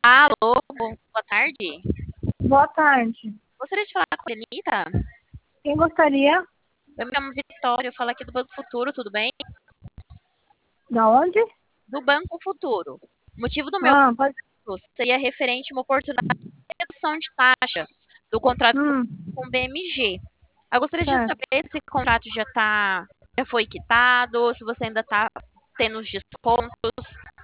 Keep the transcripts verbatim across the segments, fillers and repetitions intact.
Alô, bom- boa tarde. Boa tarde. Gostaria de falar com a Lenita. Quem gostaria? Eu me chamo Vitória, eu falo aqui do Banco Futuro, tudo bem? Da onde? Do Banco Futuro. O motivo do meu Ah, pode. contato seria referente a uma oportunidade de redução de taxa do contrato Hum, com o B M G. Eu gostaria de certo. saber se o contrato já tá, já foi quitado, se você ainda está tendo os descontos.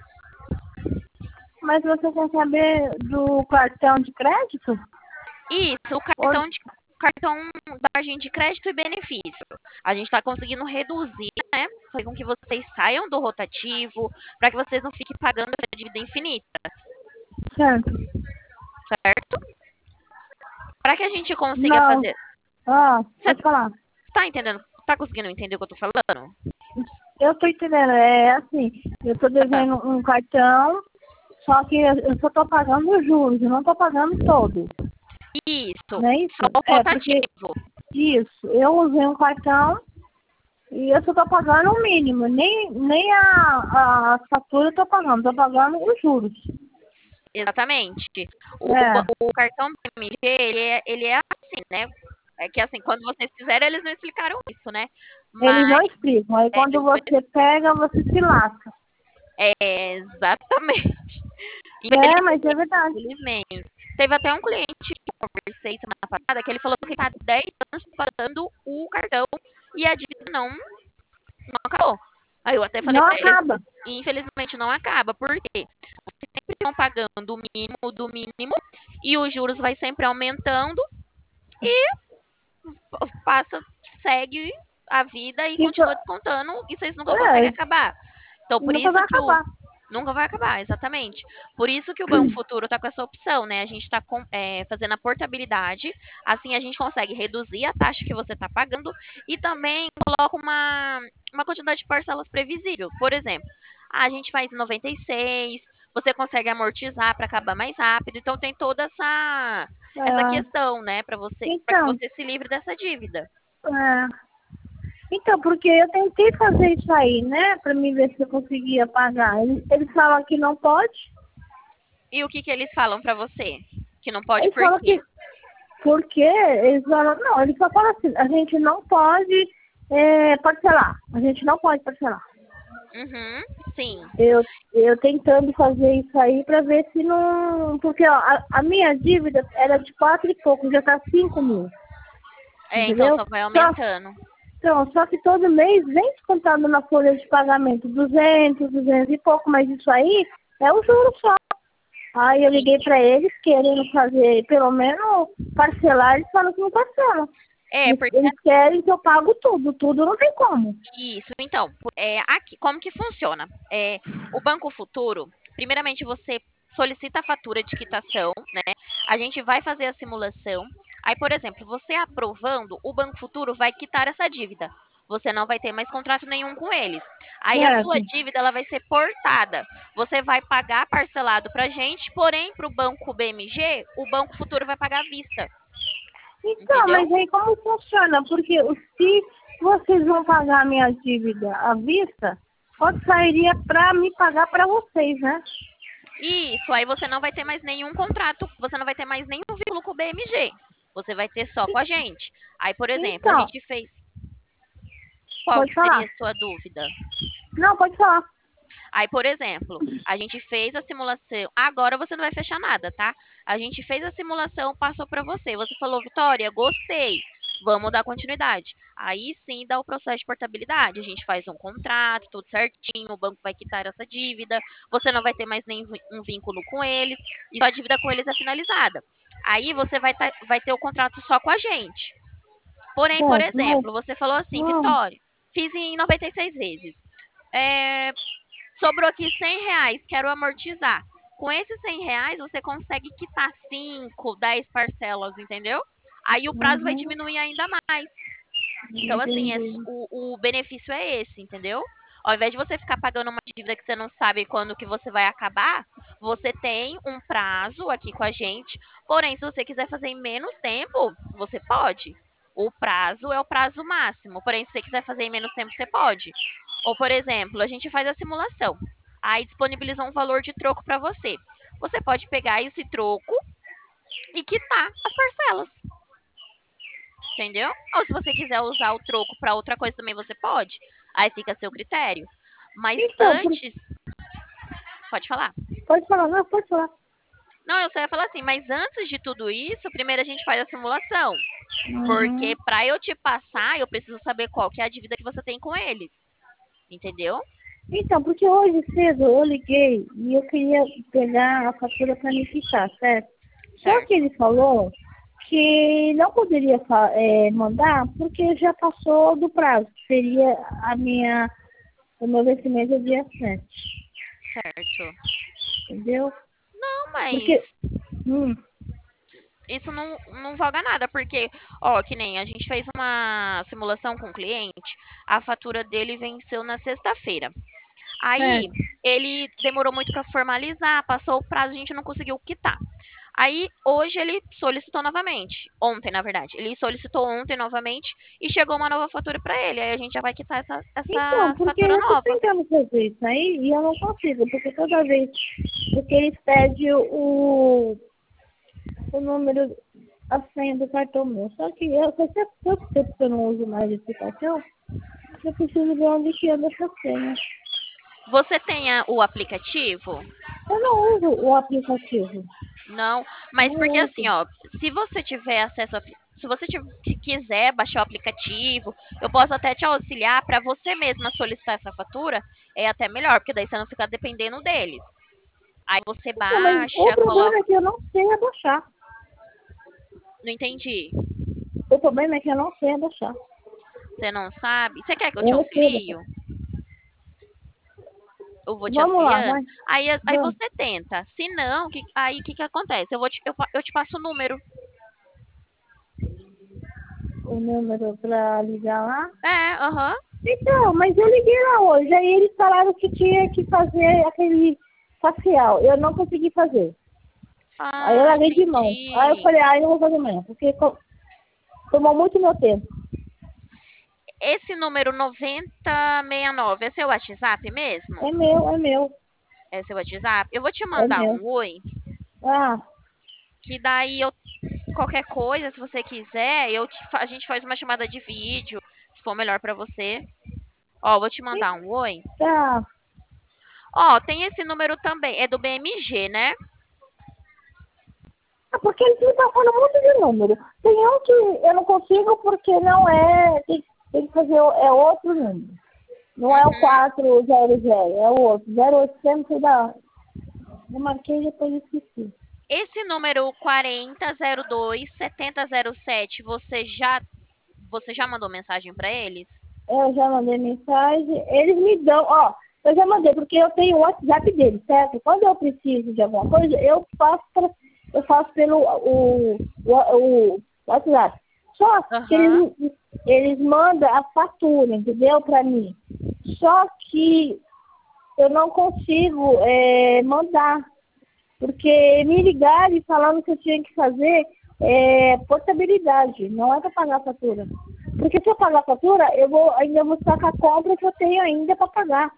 Mas você quer saber do cartão de crédito? Isso, o Ou... cartão de cartão margem de crédito e benefício. A gente está conseguindo reduzir, né? Fazer com que vocês saiam do rotativo, para que vocês não fiquem pagando essa dívida infinita, Certo. certo? Para que a gente consiga Não. fazer. Ah, Você pode falar. está entendendo? Está conseguindo entender o que eu estou falando? Eu tô entendendo. É assim, eu tô Ah, devendo um cartão, só que eu eu só tô pagando os juros, eu não tô pagando todo. isso, Não é isso? só o É, porque rotativo. isso, eu usei um cartão e eu só tô pagando o mínimo. Nem, nem a, a fatura eu tô pagando, tô pagando os juros. Exatamente. O, o, ba- É. o cartão B M G, ele é, ele é assim, né? É que assim, quando vocês fizeram, eles não explicaram isso, né? Eles Mas não explicam. Aí é, quando você pega, você se lasca. é, exatamente. É, mas Infelizmente, é verdade. infelizmente. Teve até um cliente que eu conversei semana passada que ele falou que está dez anos pagando o cartão e a dívida não, não acabou. Aí eu até falei Não para eles, acaba. infelizmente não acaba, porque sempre estão pagando o mínimo do mínimo e os juros vai sempre aumentando e passa, segue a vida e Isso, continua descontando e vocês nunca conseguem é, acabar. Então, por nunca isso vai que o acabar. nunca vai acabar, exatamente. Por isso que o Banco Futuro está com essa opção, né? A gente está é, fazendo a portabilidade, assim a gente consegue reduzir a taxa que você está pagando e também coloca uma, uma quantidade de parcelas previsível. Por exemplo, a gente faz em noventa e seis, você consegue amortizar para acabar mais rápido. Então tem toda essa essa É, questão, né, para você, para que então, você se livre dessa dívida. é, então, porque eu tentei fazer isso aí, né? Pra mim ver se eu conseguia pagar. Eles, eles falam que não pode. E o que que eles falam para você? Que não pode Eles por falam quê? que porque eles falam, não, eles só falam assim, a gente não pode é, parcelar. A gente não pode parcelar. Uhum, sim. Eu, eu tentando fazer isso aí pra ver se não. Porque ó, a, a minha dívida era de quatro e pouco, já tá cinco mil. É, então Entendeu? só vai Só, aumentando. então, só que todo mês vem descontado na folha de pagamento duzentos, duzentos e pouco, mas isso aí é o juro só. Aí eu Sim. liguei pra eles querendo fazer, pelo menos parcelar, eles falam que não parcelam. É, Eles, porque eles querem que eu pago tudo, tudo não tem como. isso. Então, é, aqui, como que funciona? É, o Banco Futuro, primeiramente você solicita a fatura de quitação, né? A gente vai fazer a simulação. Aí, por exemplo, você aprovando, o Banco Futuro vai quitar essa dívida. Você não vai ter mais contrato nenhum com eles. Aí a sua Certo. dívida ela vai ser portada. Você vai pagar parcelado pra gente, porém para o Banco B M G, o Banco Futuro vai pagar à vista, Então, entendeu? mas aí como funciona? Porque o- se vocês vão pagar a minha dívida à vista, pode sairia para me pagar para vocês, né? Isso, aí você não vai ter mais nenhum contrato, você não vai ter mais nenhum vínculo com o B M G. Você vai ter só com a gente. Aí, por exemplo, a Então, gente fez. Qual pode que seria falar. a sua dúvida? Não, pode falar. Aí, por exemplo, a gente fez a simulação. Agora você não vai fechar nada, tá? A gente fez a simulação, passou para você. Você falou, Vitória, gostei. Vamos dar continuidade. Aí sim dá o processo de portabilidade. A gente faz um contrato, tudo certinho. O banco vai quitar essa dívida. Você não vai ter mais nenhum vínculo com eles. E a dívida com eles é finalizada. Aí você vai, tá- vai ter o contrato só com a gente. Porém, por Certo, mas... exemplo, você falou assim, Hum, Vitória, fiz em noventa e seis vezes. É, sobrou aqui cem reais, quero amortizar. Com esses cem reais, você consegue quitar cinco, dez parcelas, entendeu? Aí o prazo vai uhum, diminuir ainda mais. Então, assim, é, entendi. o, o benefício é esse, entendeu? Ao invés de você ficar pagando uma dívida que você não sabe quando que você vai acabar, você tem um prazo aqui com a gente. Porém, se você quiser fazer em menos tempo, você pode. O prazo é o prazo máximo. Porém, se você quiser fazer em menos tempo, você pode. Ou, por exemplo, a gente faz a simulação. Aí disponibiliza um valor de troco para você. você pode pegar esse troco e quitar as parcelas. Entendeu? Ou se você quiser usar o troco para outra coisa também, você pode. Aí fica a seu critério. Mas Então, por... antes. Pode falar. pode falar, não, pode falar. Não, eu só ia falar assim, mas antes de tudo isso, primeiro a gente faz a simulação. Uhum. Porque para eu te passar, eu preciso saber qual que é a dívida que você tem com eles. Entendeu? Então, porque hoje cedo eu liguei e eu queria pegar a fatura para me quitar, certo? Só que Certo. ele falou que não poderia é, mandar porque já passou do prazo, que seria a minha, o meu vencimento é dia sete, Certo. entendeu? Não, Porque, mas hum, isso não, não valga nada, porque, ó, que nem a gente fez uma simulação com o cliente, a fatura dele venceu na sexta-feira. Aí, certo. ele demorou muito para formalizar, passou o prazo, a gente não conseguiu quitar. Aí, hoje ele solicitou novamente. Ontem, na verdade. Ele solicitou ontem novamente e chegou uma nova fatura para ele. Aí a gente já vai quitar essa, Então, essa porque fatura eu estou nova. tentando fazer isso aí e eu não consigo, porque toda vez que eles pedem o, o número, a senha do cartão meu. Só que eu, faz tanto tempo que eu não uso mais esse cartão, eu preciso ver onde que anda essa senha. Você tem a- o aplicativo? Eu não uso o aplicativo. Não, mas Não porque uso. assim, ó, se você tiver acesso a, se você tiver, quiser baixar o aplicativo, eu posso até te auxiliar para você mesma solicitar essa fatura, é até melhor, porque daí você não fica dependendo deles. Aí você Então, mas o baixa, problema coloca, é que eu não sei abaixar. não entendi. O problema é que eu não sei abaixar. Você não sabe? Você quer que eu te Eu não sei abaixar. auxilio? Eu vou te Vamos lá, auxiliando. vai. Aí, aí Vamos. você tenta. Se não, que, aí o que, que acontece? Eu, vou te, eu, pa- eu te passo o número. O número pra ligar lá. É, aham. Então, mas eu liguei lá hoje. Aí eles falaram que tinha que fazer aquele facial. Eu não consegui fazer. Aí eu Ah, larguei de mão. Aí eu entendi. falei, ah, eu não vou fazer amanhã, porque co- tomou muito meu tempo. Esse número noventa e sessenta e nove é seu WhatsApp mesmo? É meu, é meu, É seu WhatsApp? Eu vou te é mandar meu. um oi, Ah, que daí eu qualquer coisa, se você quiser, eu te fa- a gente faz uma chamada de vídeo, se for melhor pra você. Ó, vou te mandar um oi. tá. Ó, tem esse número também, é do B M G, né? Ah, porque eles me estão falando um monte de número. Tem um que eu não consigo porque não é. Tem, tem que fazer o- é outro número. Não é o Uhum. quatro zero zero, é o outro. zero oitocentos da. Eu marquei e depois esqueci. Esse número quarenta zero dois setenta zero sete, você já você já mandou mensagem pra eles? Eu já mandei mensagem. Eles me dão, ó, eu já mandei, porque eu tenho o WhatsApp deles, certo? Quando eu preciso de alguma coisa, eu faço, pra, eu faço pelo o, o, o WhatsApp. Só que Aham. eles, eles mandam a fatura, entendeu? Pra mim. Só que eu não consigo é, mandar. Porque me ligaram falando que eu tinha que fazer é, portabilidade, não é para pagar a fatura. Porque se eu pagar a fatura, eu vou, ainda vou estar com a compra que eu tenho ainda para pagar.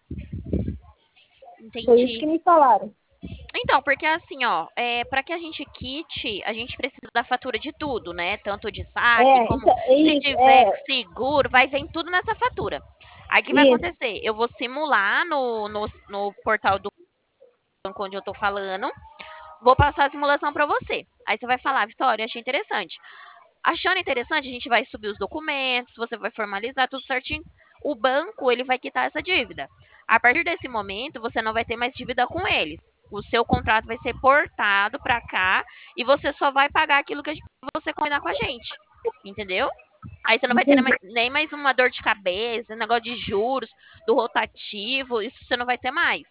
Foi isso Entendi. que me falaram. Então, porque assim, ó, é, para que a gente quite, a gente precisa da fatura de tudo, né? Tanto de saque, É, como então, é se isso, tiver é seguro, vai vir tudo nessa fatura. Aí o que vai isso. acontecer? Eu vou simular no, no, no portal do banco onde eu tô falando, vou passar a simulação para você. Aí você vai falar, Vitória, achei interessante. Achando interessante, a gente vai subir os documentos, você vai formalizar tudo certinho. O banco, ele vai quitar essa dívida. A partir desse momento, você não vai ter mais dívida com eles. O seu contrato vai ser portado para cá e você só vai pagar aquilo que você combinar com a gente. Entendeu? Aí você não vai ter Entendi. nem mais uma dor de cabeça, negócio de juros, do rotativo, isso você não vai ter mais.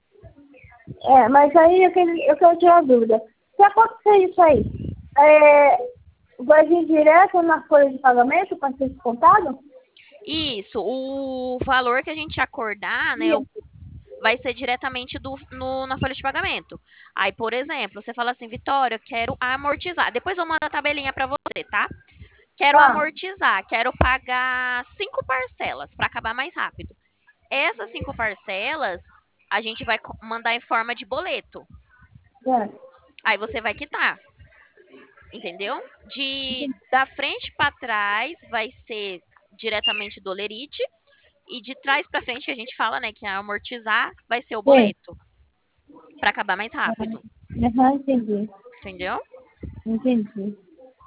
É, mas aí eu quero, eu quero tirar uma dúvida. Se acontecer isso aí, é, vai vir direto na folha de pagamento para ser descontado? Isso, o valor que a gente acordar, né, Isso. vai ser diretamente do, no, na folha de pagamento. Aí, por exemplo, você fala assim, Vitória, eu quero amortizar. Depois eu mando a tabelinha para você, tá? Quero Tá. amortizar, quero pagar cinco parcelas para acabar mais rápido. Essas cinco parcelas a gente vai mandar em forma de boleto. É. Aí você vai quitar, entendeu? De da frente para trás vai ser diretamente do holerite e de trás para frente que a gente fala, né, que é amortizar, vai ser o Sim. boleto, para acabar mais rápido, Aham, entendi. entendeu? Entendi.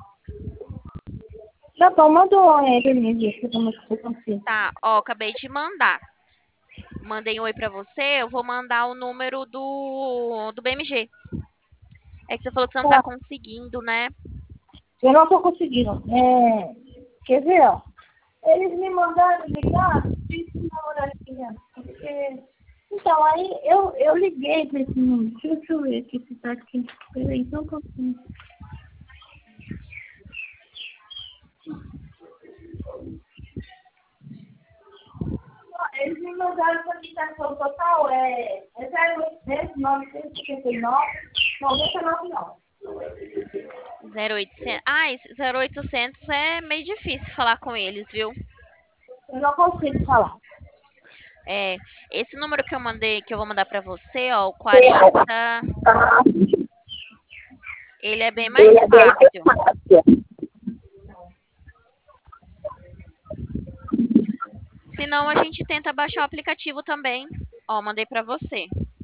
Tá bom, manda um oi aí pra mim, ver como é que você confia. Tá, ó, acabei de mandar. Mandei um oi pra você, eu vou mandar o número do, do B M G. É que você falou que você não tá Tá. conseguindo, né? Eu não tô conseguindo. É... Quer ver, ó? Eles me mandaram ligar, deixa eu dar uma olhadinha, porque... Então, aí eu, eu liguei pra esse número. Deixa, eu- deixa eu ver aqui se tá aqui. Peraí, só um pouquinho. Ó, eles me mandaram a solicitação total, é, é zero oitocentos, novecentos e cinquenta e nove, noventa e nove não. zero oitocentos. Ah, esse zero oitocentos é meio difícil falar com eles, viu? Eu não consigo falar. É, esse número que eu mandei, que eu vou mandar pra você, ó, o quarenta, ele é bem mais fácil. Se não, a gente tenta baixar o aplicativo também. Ó, mandei pra você.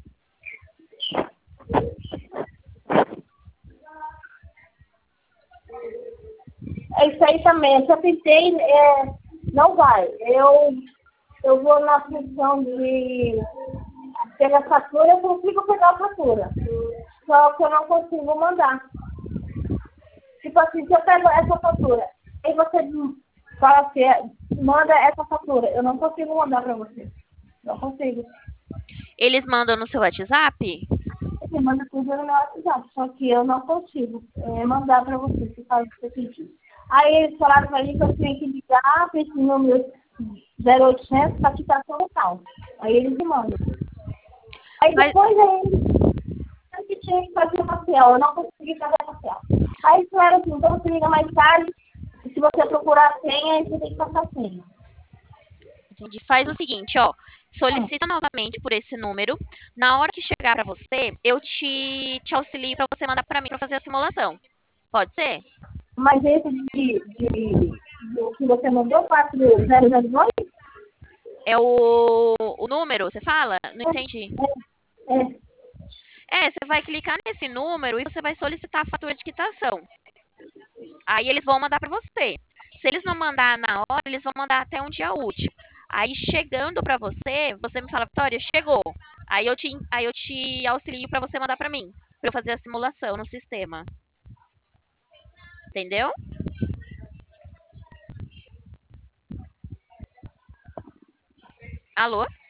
É isso aí também. Eu já tentei, é, não vai. Eu, eu vou na função de pegar a fatura, eu consigo pegar a fatura. Só que eu não consigo mandar. Tipo assim, se eu pego essa fatura, aí você fala assim, é, manda essa fatura. Eu não consigo mandar pra você. Não consigo. Eles mandam no seu WhatsApp? Você manda tudo no meu WhatsApp, só que eu não consigo é, mandar pra você, se faz o que você pedir. Aí eles falaram pra mim que eu tinha que ligar pra esse número zero oitocentos pra quitação local. Aí eles me mandam. Aí Mas, depois aí eu que tinha que fazer o parcial, eu não consegui fazer o parcial. Aí eles falaram assim, então você liga mais tarde, e se você procurar a senha, aí você tem que passar a senha. entendi. Faz o seguinte, ó. Solicita novamente por esse número. Na hora que chegar pra você, eu te, te auxilio pra você mandar pra mim pra fazer a simulação. Pode ser? Mas esse de, de, do que você mandou, quatro zero zero dois? É o, o número, você fala? Não entendi. É, é. É, você vai clicar nesse número e você vai solicitar a fatura de quitação. Aí eles vão mandar pra você. Se eles não mandar na hora, eles vão mandar até um dia útil. Aí chegando pra você, você me fala, Vitória, chegou. Aí eu te, aí eu te auxilio pra você mandar pra mim, pra eu fazer a simulação no sistema. Entendeu? Alô?